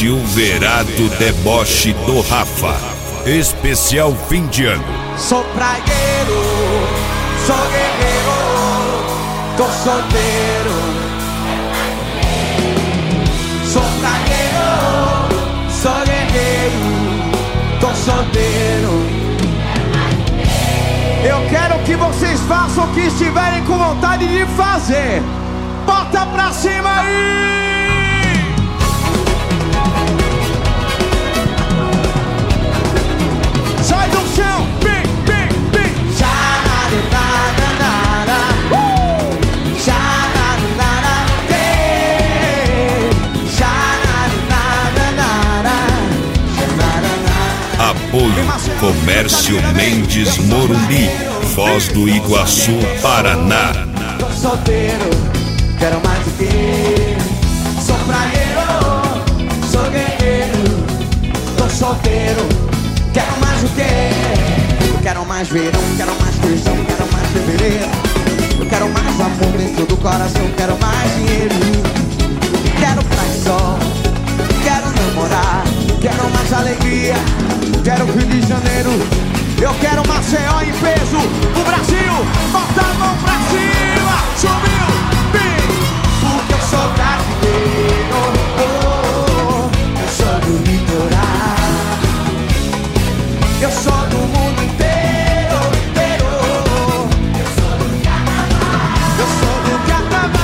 Silverado Deboche do Rafa. Especial fim de ano. Sou praieiro, sou guerreiro, tô solteiro. Sou praieiro, sou guerreiro, tô solteiro. Eu quero que vocês façam o que estiverem com vontade de fazer. Bota pra cima aí! Sai do chão! Bim, bim, bim! Apoio Comércio Mendes Morumbi, Foz do Iguaçu, Paraná. Tô solteiro, quero mais do que. Sou praieiro, sou guerreiro. Tô solteiro, quero mais do que. Eu quero mais verão, quero mais feijão, quero mais fevereiro. Eu quero mais amor dentro do coração, quero mais dinheiro. Quero praia e sol, quero namorar, quero mais alegria, quero Rio de Janeiro. Eu quero Maceió em peso, o Brasil, bota a mão pra cima, subiu, bem, porque eu sou brasileiro, eu sou do litoral, eu sou do mundo inteiro, inteiro, eu sou do carnaval,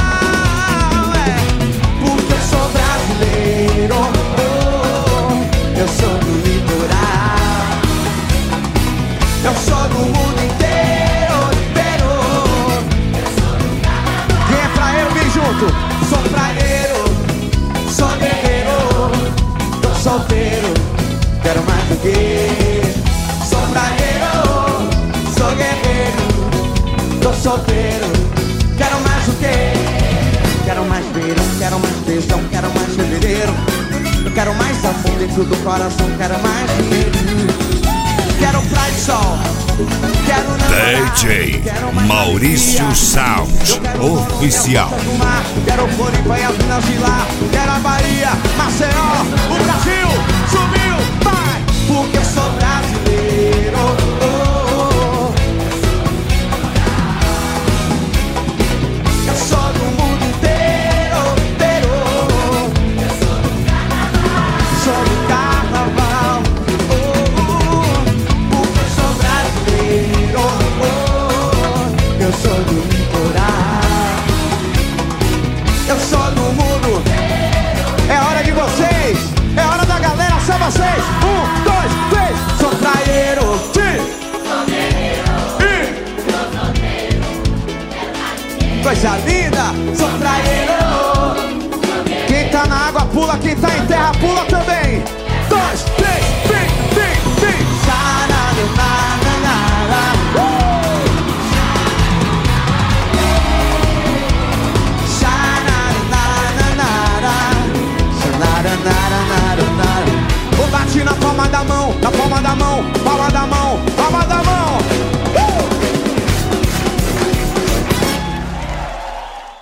porque eu sou brasileiro, eu sou do litoral. Eu sou do mundo inteiro, inteiro. Eu sou do carnaval. Quem é praieiro, vem junto. Sou praieiro, sou guerreiro. Tô solteiro, quero mais do que. Sou praieiro, sou guerreiro. Tô solteiro, quero mais do que. Quero mais verão, quero mais feijão, quero mais fevereiro. Eu quero mais amor dentro do coração, quero mais dinheiro. Quero praia e sol, quero namorar, DJ quero mais Maurício alegria. Sound Oficial. Quero Floripa e as Minas de lá, quero a Bahia, Maceió, o Brasil, subiu, vai, porque eu sou brasileiro. Eu sou do mundo inteiro, inteiro. Eu sou do carnaval, sou do carnaval. Porque eu sou brasileiro, eu sou do litoral, eu sou do mundo. É hora de vocês, é hora da galera, só vocês. 1, 2, 3. Sou praieiro, coisa linda, sou praieiro. Quem tá na água pula, quem tá em terra pula também. 2, 3, vem, vem, vem. Vou bate na palma da mão, palma da mão.